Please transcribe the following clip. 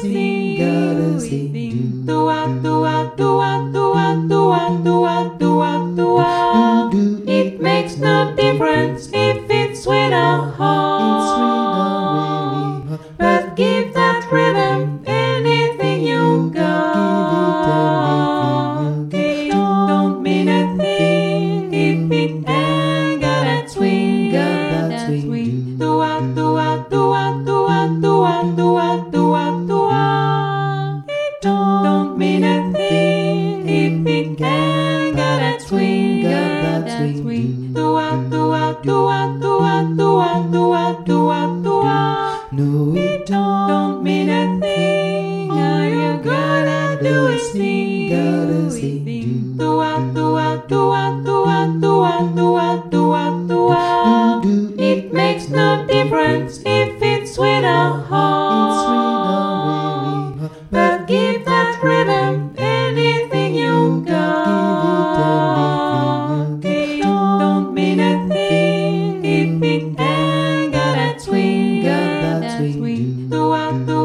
sing, gotta sing. Do-a, do-a, do-a, do-a, do-a, do-a, do-a, do-a. It makes no difference if it's sweet or hot. But give that rhythm anything you got. It don't mean a thing if it ain't got that swing, that swing. Do-a, do-a, do-a, do-a, do-a, do-a, do-a, do-a. It don't mean a thing if it ain't got that swing, that swing. Do-a, do-a, do-a, do-a, do-a, do-a, do-a, do-a. No, it don't mean a thing. All you gotta do is sing, gotta sing. Do-a, do-a, do-a, do-a, do-a, do-a, do-a, do-a. It makes no difference if it's sweet or hot. But give that rhythm anything you got. It don't mean a thing if it ain't got that swing, that swing. Do-a, do-a.